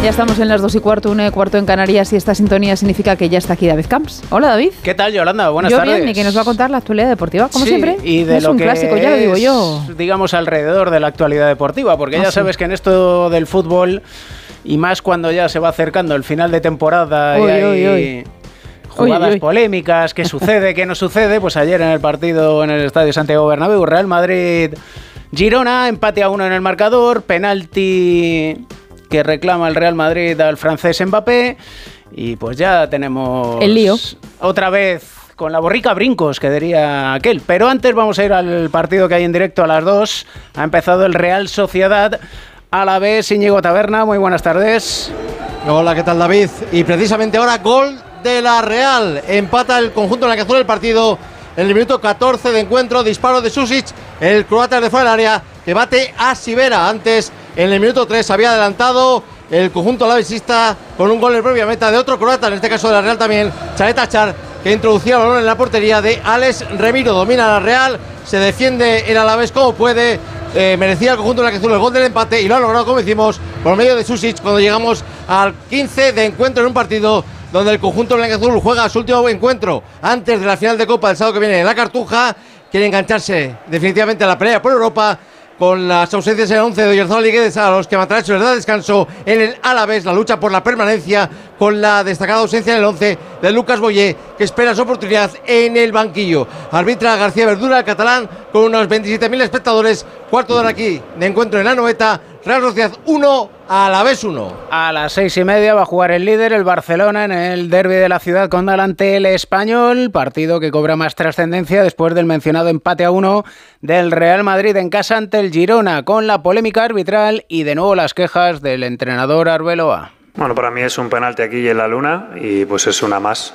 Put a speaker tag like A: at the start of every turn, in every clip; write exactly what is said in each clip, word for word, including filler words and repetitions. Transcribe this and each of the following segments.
A: Ya estamos en las dos y cuarto, una y cuarto en Canarias y esta sintonía significa que ya está aquí David Camps. Hola, David.
B: ¿Qué tal, Yolanda? Buenas
A: yo
B: tardes.
A: Bien, y que nos va a contar la actualidad deportiva, como
B: sí,
A: siempre.
B: Y de
A: es
B: lo
A: un
B: que
A: clásico, ya lo digo yo.
B: Es, digamos, alrededor de la actualidad deportiva, porque
A: ah,
B: ya
A: sí.
B: sabes que en esto del fútbol, y más cuando ya se va acercando el final de temporada
A: uy,
B: y hay
A: uy, uy.
B: jugadas
A: uy, uy.
B: polémicas, qué sucede, qué no sucede, pues ayer en el partido en el Estadio Santiago Bernabéu, Real Madrid... Girona, empate a uno en el marcador, penalti que reclama el Real Madrid al francés Mbappé y pues ya tenemos
A: el lío
B: otra vez con la borrica brincos, que diría aquel. Pero antes vamos a ir al partido que hay en directo a las dos. Ha empezado el Real Sociedad Alavés. Íñigo Taberna, muy buenas tardes.
C: Hola, ¿qué tal, David? Y precisamente ahora gol de la Real. Empata el conjunto en la que azul el partido en el minuto catorce de encuentro. Disparo de Susic, el croata de fuera del área, que bate a Sivera. Antes, en el minuto tres, había adelantado el conjunto alavesista con un gol en propia meta de otro croata, en este caso de la Real también, Chalet Achar, que introducía el balón en la portería de Alex Remiro. Domina la Real, se defiende el Alavés como puede. Eh, merecía el conjunto de la azul el gol del empate y lo ha logrado, como decimos, por medio de Susic, cuando llegamos al quince de encuentro en un partido donde el conjunto blanquiazul juega su último encuentro antes de la final de Copa del sábado que viene en la Cartuja. Quiere engancharse definitivamente a la pelea por Europa, con las ausencias en el once de Oyarzabal y Guedes, a los que Matracho les da descanso en el Alavés, la lucha por la permanencia, con la destacada ausencia en el once de Lucas Boyé, que espera su oportunidad en el banquillo. Arbitra García Verdura, el catalán, con unos veintisiete mil espectadores. Cuarto de hora aquí de encuentro en la Noeta. Real Sociedad uno, Alavés uno.
B: A las seis y media va a jugar el líder, el Barcelona, en el derbi de la ciudad con ante el Español, partido que cobra más trascendencia después del mencionado empate a uno del Real Madrid en casa ante el Girona, con la polémica arbitral y de nuevo las quejas del entrenador Arbeloa.
D: Bueno, para mí es un penalti aquí en la Luna y pues es una más.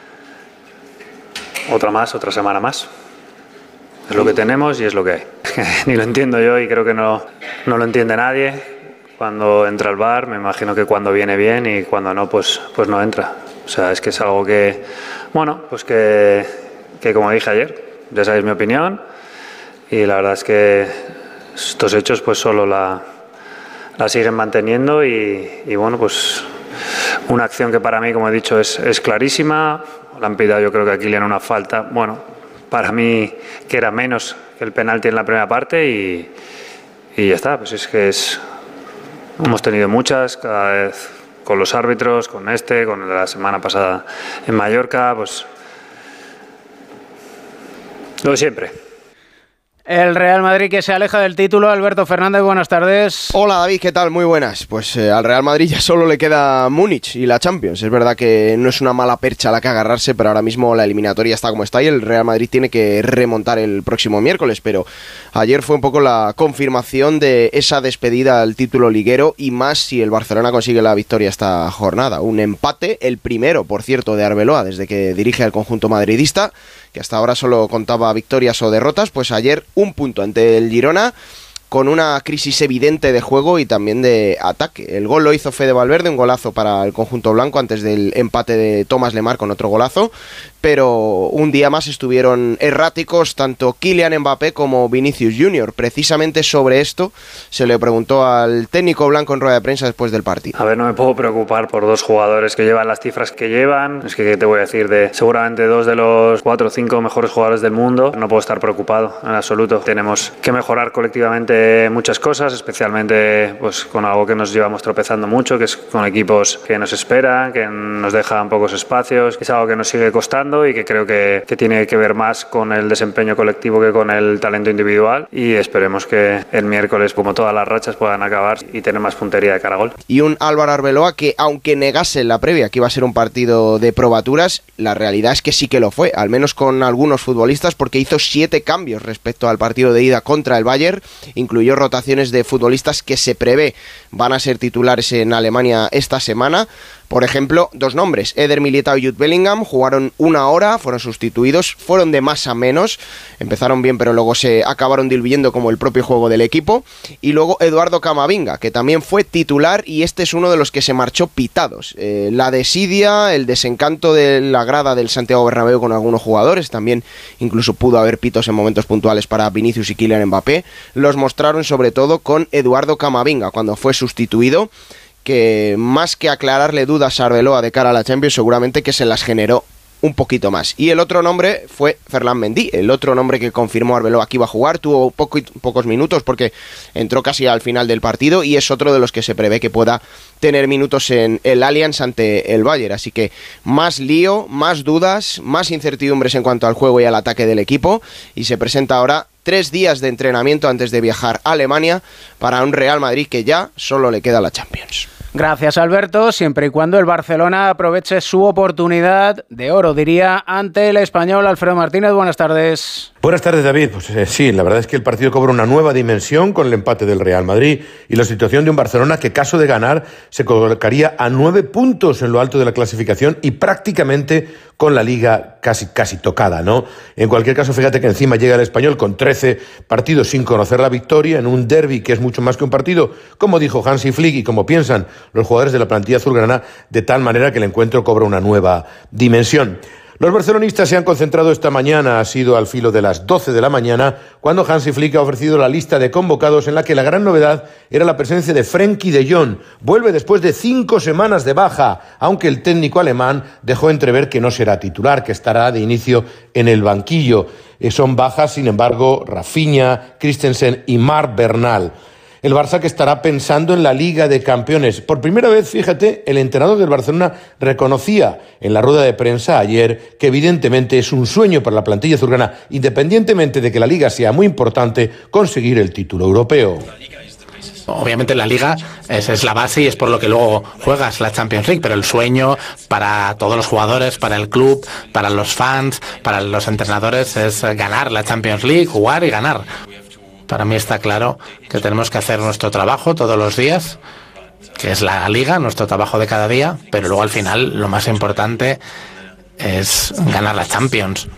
D: Otra más, otra semana más. Es lo que tenemos y es lo que hay. Ni lo entiendo yo y creo que no, no lo entiende nadie. Cuando entra al V A R, me imagino que cuando viene bien y cuando no, pues, pues no entra. O sea, es que es algo que, bueno, pues que, que como dije ayer, ya sabéis mi opinión y la verdad es que estos hechos pues solo la, la siguen manteniendo y, y bueno, pues una acción que para mí, como he dicho, es, es clarísima. La han pitado, yo creo que aquí le han una falta, bueno, para mí que era menos que el penalti en la primera parte y, y ya está, pues es que es... Hemos tenido muchas, cada vez con los árbitros, con este, con la semana pasada en Mallorca, pues lo de siempre.
B: El Real Madrid que se aleja del título. Alberto Fernández, buenas tardes.
E: Hola David, ¿qué tal? Muy buenas. Pues eh, al Real Madrid ya solo le queda Múnich y la Champions. Es verdad que no es una mala percha a la que agarrarse, pero ahora mismo la eliminatoria está como está y el Real Madrid tiene que remontar el próximo miércoles. Pero ayer fue un poco la confirmación de esa despedida al título liguero y más si el Barcelona consigue la victoria esta jornada. Un empate, el primero, por cierto, de Arbeloa desde que dirige al conjunto madridista, que hasta ahora solo contaba victorias o derrotas. Pues ayer un punto ante el Girona, con una crisis evidente de juego y también de ataque. El gol lo hizo Fede Valverde, un golazo para el conjunto blanco antes del empate de Thomas Lemar con otro golazo, pero un día más estuvieron erráticos tanto Kylian Mbappé como Vinicius Junior. Precisamente sobre esto se le preguntó al técnico blanco en rueda de prensa después del partido.
D: A ver, no me puedo preocupar por dos jugadores que llevan las cifras que llevan. Es que, ¿qué te voy a decir? De seguramente dos de los cuatro o cinco mejores jugadores del mundo. No puedo estar preocupado en absoluto. Tenemos que mejorar colectivamente muchas cosas, especialmente pues con algo que nos llevamos tropezando mucho, que es con equipos que nos esperan, que nos dejan pocos espacios, que es algo que nos sigue costando y que creo que, que tiene que ver más con el desempeño colectivo que con el talento individual, y esperemos que el miércoles, como todas las rachas, puedan acabar y tener más puntería de cara a gol.
E: Y un Álvaro Arbeloa que, aunque negase en la previa que iba a ser un partido de probaturas, la realidad es que sí que lo fue, al menos con algunos futbolistas, porque hizo siete cambios respecto al partido de ida contra el Bayern, incluyó rotaciones de futbolistas que se prevé van a ser titulares en Alemania esta semana. Por ejemplo, dos nombres, Eder Militao y Jude Bellingham, jugaron una hora, fueron sustituidos, fueron de más a menos, empezaron bien pero luego se acabaron diluyendo como el propio juego del equipo. Y luego Eduardo Camavinga, que también fue titular y este es uno de los que se marchó pitados. Eh, la desidia, el desencanto de la grada del Santiago Bernabéu con algunos jugadores, también incluso pudo haber pitos en momentos puntuales para Vinicius y Kylian Mbappé, los mostraron sobre todo con Eduardo Camavinga cuando fue sustituido, que más que aclararle dudas a Arbeloa de cara a la Champions, seguramente que se las generó un poquito más. Y el otro nombre fue Ferland Mendy, el otro nombre que confirmó Arbeloa que iba a jugar. Tuvo poco, pocos minutos porque entró casi al final del partido y es otro de los que se prevé que pueda tener minutos en el Allianz ante el Bayern. Así que más lío, más dudas, más incertidumbres en cuanto al juego y al ataque del equipo, y se presenta ahora tres días de entrenamiento antes de viajar a Alemania para un Real Madrid que ya solo le queda la Champions.
B: Gracias, Alberto, siempre y cuando el Barcelona aproveche su oportunidad de oro, diría, ante el Español. Alfredo Martínez, buenas tardes.
F: Buenas tardes, David. Pues eh, sí, la verdad es que el partido cobra una nueva dimensión con el empate del Real Madrid y la situación de un Barcelona que, caso de ganar, se colocaría a nueve puntos en lo alto de la clasificación y prácticamente con la Liga casi, casi tocada, ¿no? En cualquier caso, fíjate que encima llega el Español con trece partidos sin conocer la victoria en un derbi que es mucho más que un partido, como dijo Hansi Flick y como piensan los jugadores de la plantilla azulgrana, de tal manera que el encuentro cobra una nueva dimensión. Los barcelonistas se han concentrado esta mañana, ha sido al filo de las doce de la mañana, cuando Hansi Flick ha ofrecido la lista de convocados en la que la gran novedad era la presencia de Frenkie de Jong. Vuelve después de cinco semanas de baja, aunque el técnico alemán dejó entrever que no será titular, que estará de inicio en el banquillo. Eh, son bajas, sin embargo, Rafinha, Christensen y Marc Bernal. El Barça que estará pensando en la Liga de Campeones. Por primera vez, fíjate, el entrenador del Barcelona reconocía en la rueda de prensa ayer que evidentemente es un sueño para la plantilla azulgrana, independientemente de que la Liga sea muy importante, conseguir el título europeo.
G: Obviamente la Liga es, es la base y es por lo que luego juegas la Champions League, pero el sueño para todos los jugadores, para el club, para los fans, para los entrenadores es ganar la Champions League, jugar y ganar. Para mí está claro que tenemos que hacer nuestro trabajo todos los días, que es la Liga, nuestro trabajo de cada día, pero luego al final lo más importante es ganar la Champions.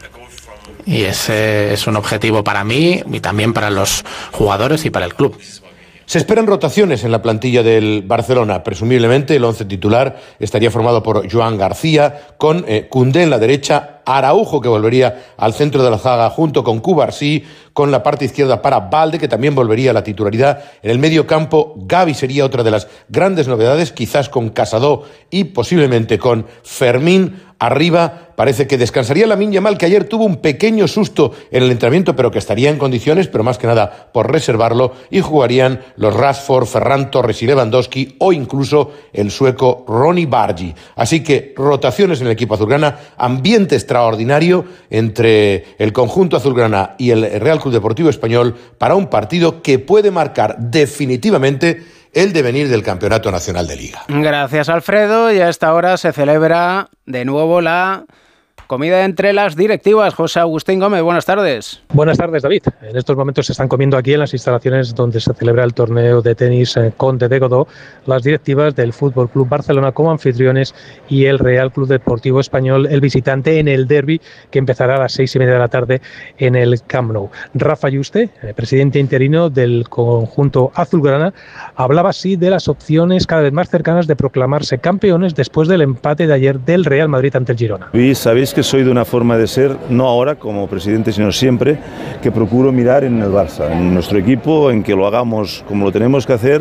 G: Y ese es un objetivo para mí y también para los jugadores y para el club.
F: Se esperan rotaciones en la plantilla del Barcelona. Presumiblemente el once titular estaría formado por Joan García, con eh, Koundé en la derecha, Araujo, que volvería al centro de la zaga junto con Cubarsí, con la parte izquierda para Balde, que también volvería a la titularidad. En el medio campo, Gavi sería otra de las grandes novedades, quizás con Casado y posiblemente con Fermín. Arriba parece que descansaría Lamine Yamal, que ayer tuvo un pequeño susto en el entrenamiento, pero que estaría en condiciones, pero más que nada por reservarlo, y jugarían los Rashford, Ferran Torres y Lewandowski, o incluso el sueco Ronny Bargi. Así que rotaciones en el equipo azulgrana, ambiente extraordinario entre el conjunto azulgrana y el Real Club Deportivo Español para un partido que puede marcar definitivamente el devenir del Campeonato Nacional de Liga.
B: Gracias, Alfredo. Y a esta hora se celebra de nuevo la comida entre las directivas. José Agustín Gómez, buenas tardes.
H: Buenas tardes, David. En estos momentos se están comiendo aquí en las instalaciones donde se celebra el torneo de tenis Conde de Godó las directivas del Fútbol Club Barcelona como anfitriones y el Real Club Deportivo Español, el visitante, en el derbi que empezará a las seis y media de la tarde en el Camp Nou. Rafa Yuste, presidente interino del conjunto azulgrana, hablaba así de las opciones cada vez más cercanas de proclamarse campeones después del empate de ayer del Real Madrid ante el Girona.
I: Y sabéis que soy de una forma de ser, no ahora como presidente, sino siempre, que procuro mirar en el Barça, en nuestro equipo, en que lo hagamos como lo tenemos que hacer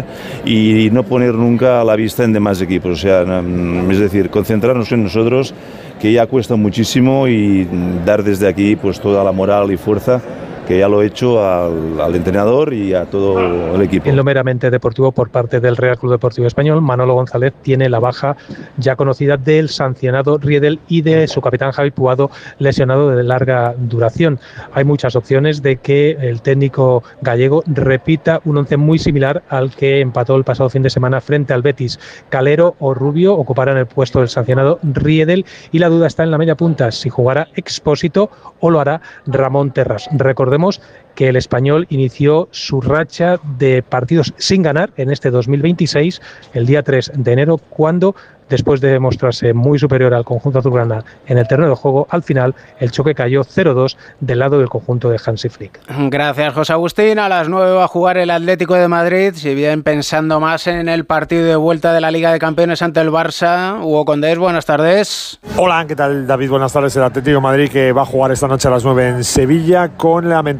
I: y no poner nunca la vista en demás equipos. O sea, es decir, concentrarnos en nosotros, que ya cuesta muchísimo, y dar desde aquí pues toda la moral y fuerza, que ya lo he hecho al, al entrenador y a todo el equipo. En
H: lo meramente deportivo, por parte del Real Club Deportivo Español, Manolo González tiene la baja ya conocida del sancionado Riedel y de su capitán Javi Puado, lesionado de larga duración. Hay muchas opciones de que el técnico gallego repita un once muy similar al que empató el pasado fin de semana frente al Betis. Calero o Rubio ocuparán el puesto del sancionado Riedel, y la duda está en la media punta, si jugará Expósito o lo hará Ramón Terras. Recordemos que el Español inició su racha de partidos sin ganar en este dos mil veintiséis el día tres de enero, cuando, después de mostrarse muy superior al conjunto azulgrana en el terreno de juego, al final el choque cayó cero dos del lado del conjunto de Hansi Flick.
B: Gracias, José Agustín. A las nueve va a jugar el Atlético de Madrid, si bien pensando más en el partido de vuelta de la Liga de Campeones ante el Barça. Hugo Condés, buenas tardes.
J: Hola, ¿qué tal, David? Buenas tardes. El Atlético de Madrid, que va a jugar esta noche a las nueve en Sevilla, con la mentalidad puesta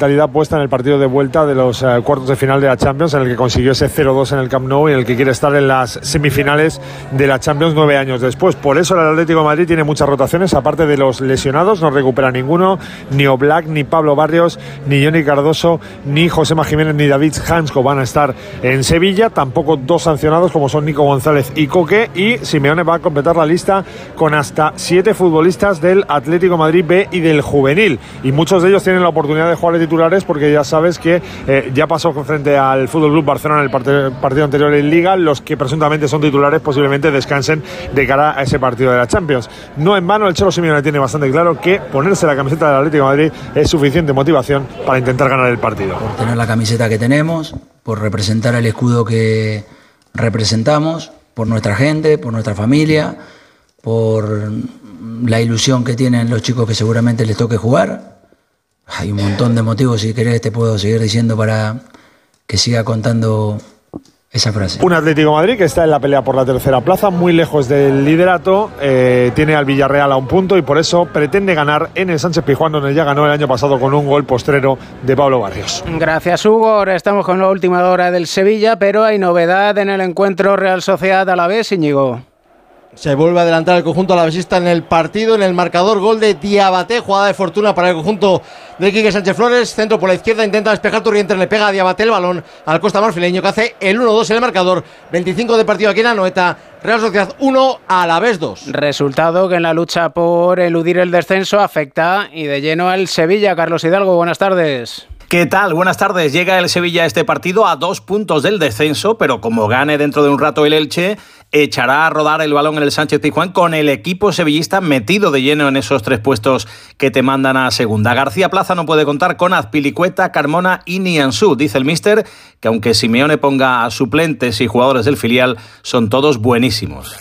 J: apuesta en el partido de vuelta de los eh, cuartos de final de la Champions, en el que consiguió ese cero dos en el Camp Nou y en el que quiere estar en las semifinales de la Champions nueve años después. Por eso el Atlético de Madrid tiene muchas rotaciones, aparte de los lesionados, no recupera ninguno, ni Oblak, ni Pablo Barrios, ni Johnny Cardoso, ni Josema Jiménez, ni David Hansko van a estar en Sevilla, tampoco dos sancionados como son Nico González y Coque, y Simeone va a completar la lista con hasta siete futbolistas del Atlético de Madrid B y del juvenil, y muchos de ellos tienen la oportunidad de jugar de titulares porque ya sabes que eh, ya pasó frente al F C Barcelona en el part- partido anterior en Liga. Los que presuntamente son titulares posiblemente descansen de cara a ese partido de la Champions. No en vano, el Cholo Simeone tiene bastante claro que ponerse la camiseta del Atlético de Madrid es suficiente motivación para intentar ganar el partido.
K: Por tener la camiseta que tenemos, por representar el escudo que representamos, por nuestra gente, por nuestra familia, por la ilusión que tienen los chicos que seguramente les toque jugar. Hay un montón de motivos, si querés te puedo seguir diciendo para que siga contando esa frase.
J: Un Atlético de Madrid que está en la pelea por la tercera plaza, muy lejos del liderato, eh, tiene al Villarreal a un punto y por eso pretende ganar en el Sánchez Pizjuán, donde ya ganó el año pasado con un gol postrero de Pablo Barrios.
B: Gracias, Hugo. Ahora estamos con la última hora del Sevilla, pero hay novedad en el encuentro Real Sociedad-Alavés, Íñigo.
C: Se vuelve a adelantar el conjunto alavesista en el partido, en el marcador, gol de Diabaté, jugada de fortuna para el conjunto de Quique Sánchez Flores, centro por la izquierda, intenta despejar Turrientes, le pega a Diabaté el balón al Costa Marfileño, que hace el uno dos en el marcador, veinticinco de partido aquí en Anoeta, Real Sociedad uno, Alavés dos.
B: Resultado que en la lucha por eludir el descenso afecta y de lleno al Sevilla. Carlos Hidalgo, buenas tardes.
L: ¿Qué tal? Buenas tardes. Llega el Sevilla a este partido a dos puntos del descenso, pero como gane dentro de un rato el Elche, echará a rodar el balón en el Sánchez Pizjuán con el equipo sevillista metido de lleno en esos tres puestos que te mandan a segunda. García Plaza no puede contar con Azpilicueta, Carmona y Nianzú. Dice el míster que aunque Simeone ponga a suplentes y jugadores del filial, son todos buenísimos.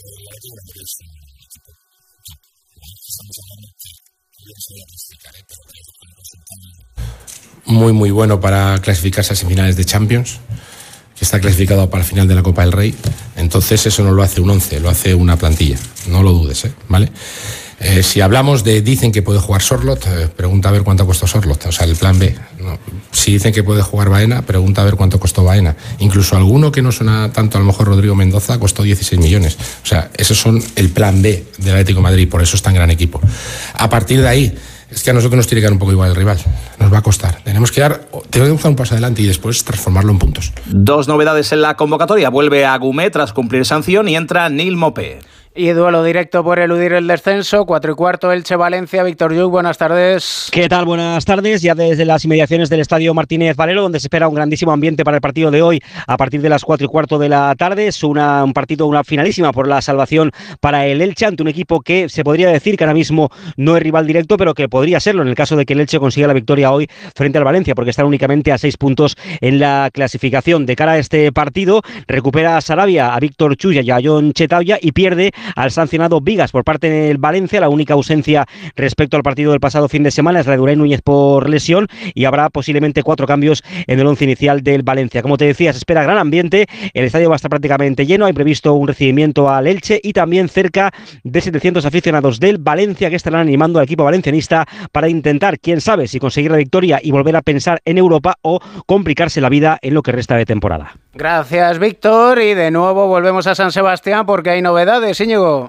M: Muy muy bueno para clasificarse a semifinales de Champions, que está clasificado para el final de la Copa del Rey. Entonces eso no lo hace un once, lo hace una plantilla, no lo dudes, ¿eh? ¿Vale? Eh, si hablamos de dicen que puede jugar Sorloth, eh, pregunta a ver cuánto costó Sorloth, o sea, el plan B. No. Si dicen que puede jugar Baena, pregunta a ver cuánto costó Baena. Incluso alguno que no suena tanto, a lo mejor Rodrigo Mendoza, costó dieciséis millones. O sea, esos son el plan B del Atlético de Madrid, por eso es tan gran equipo. A partir de ahí, es que a nosotros nos tiene que dar un poco igual el rival. Nos va a costar. Tenemos que dar, tenemos que dar un paso adelante y después transformarlo en puntos.
L: Dos novedades en la convocatoria. Vuelve a Gumé tras cumplir sanción y entra Nil Mopé.
B: Y duelo directo por eludir el descenso, cuatro y cuarto, Elche-Valencia. Víctor Lluc, buenas tardes.
N: ¿Qué tal? Buenas tardes. Ya desde las inmediaciones del Estadio Martínez Valero, donde se espera un grandísimo ambiente para el partido de hoy a partir de las cuatro y cuarto de la tarde. Es una, un partido, una finalísima por la salvación para el Elche, ante un equipo que se podría decir que ahora mismo no es rival directo, pero que podría serlo en el caso de que el Elche consiga la victoria hoy frente al Valencia, porque están únicamente a seis puntos en la clasificación. De cara a este partido, recupera a Sarabia, a Víctor Chuya y a John Chetauya y pierde al sancionado Vigas por parte del Valencia. La única ausencia respecto al partido del pasado fin de semana es la de Unai Núñez por lesión y habrá posiblemente cuatro cambios en el once inicial del Valencia. Como te decía, se espera gran ambiente, el estadio va a estar prácticamente lleno, hay previsto un recibimiento al Elche y también cerca de setecientos aficionados del Valencia que estarán animando al equipo valencianista para intentar, quién sabe, si conseguir la victoria y volver a pensar en Europa o complicarse la vida en lo que resta de temporada.
B: Gracias, Víctor, y de nuevo volvemos a San Sebastián porque hay novedades, Íñigo.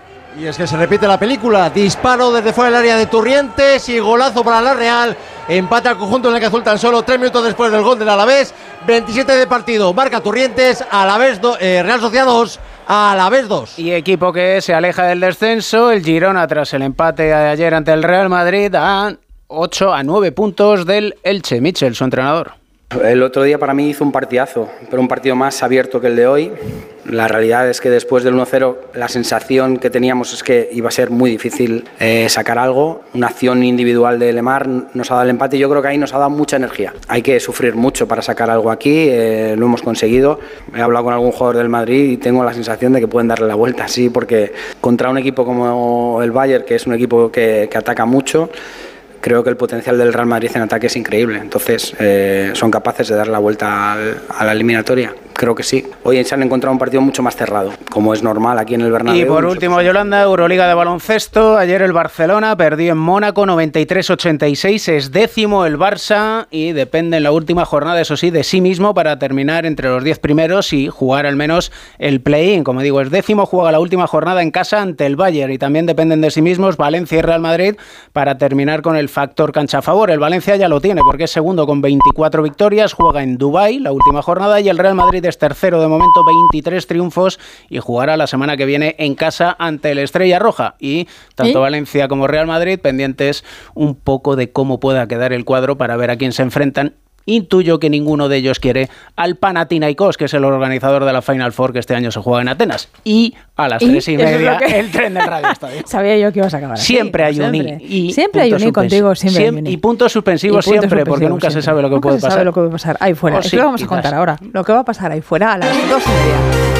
C: Y es que se repite la película, disparo desde fuera del área de Turrientes y golazo para la Real, empata al conjunto en el que azul tan solo tres minutos después del gol del Alavés, veintisiete de partido, marca Turrientes, Alavés do, eh, Real Sociedad dos, Alavés dos.
B: Y equipo que se aleja del descenso, el Girona tras el empate de ayer ante el Real Madrid a ocho a nueve puntos del Elche. Michel, su entrenador.
O: El otro día para mí hizo un partidazo, pero un partido más abierto que el de hoy. La realidad es que después del uno cero la sensación que teníamos es que iba a ser muy difícil eh, sacar algo. Una acción individual de Lemar nos ha dado el empate y yo creo que ahí nos ha dado mucha energía. Hay que sufrir mucho para sacar algo aquí, eh, lo hemos conseguido. He hablado con algún jugador del Madrid y tengo la sensación de que pueden darle la vuelta, sí, porque contra un equipo como el Bayern, que es un equipo que, que ataca mucho, creo que el potencial del Real Madrid en ataque es increíble. Entonces, eh, son capaces de dar la vuelta al, a la eliminatoria. creo que sí. Hoy se han encontrado un partido mucho más cerrado, como es normal aquí en el Bernabéu.
B: Y por último, Yolanda, Euroliga de baloncesto. Ayer el Barcelona perdió en Mónaco noventa y tres ochenta y seis. Es décimo el Barça y depende en la última jornada, eso sí, de sí mismo para terminar entre los diez primeros y jugar al menos el play-in. Como digo, es décimo, juega la última jornada en casa ante el Bayern y también dependen de sí mismos Valencia y Real Madrid para terminar con el factor cancha a favor. El Valencia ya lo tiene porque es segundo con veinticuatro victorias, juega en Dubái la última jornada y el Real Madrid es tercero de momento, veintitrés triunfos y jugará la semana que viene en casa ante el Estrella Roja. Y tanto ¿Eh? Valencia como Real Madrid pendientes un poco de cómo pueda quedar el cuadro para ver a quién se enfrentan. Intuyo que ninguno de ellos quiere al Panathinaikos, que es el organizador de la Final Four que este año se juega en Atenas. Y a las tres y, y media es que... el tren del Radio Estadio.
A: Sabía yo que ibas a acabar así.
B: Siempre hay un
A: siempre.
B: I. Y
A: siempre hay un I contigo, siempre, siempre hay un I.
B: Y puntos suspensivos siempre, siempre, porque nunca siempre. se sabe lo que
A: nunca
B: puede
A: se
B: pasar.
A: sabe lo que puede pasar ahí fuera. Es sí, que vamos a contar ahora lo que va a pasar ahí fuera a las dos y media.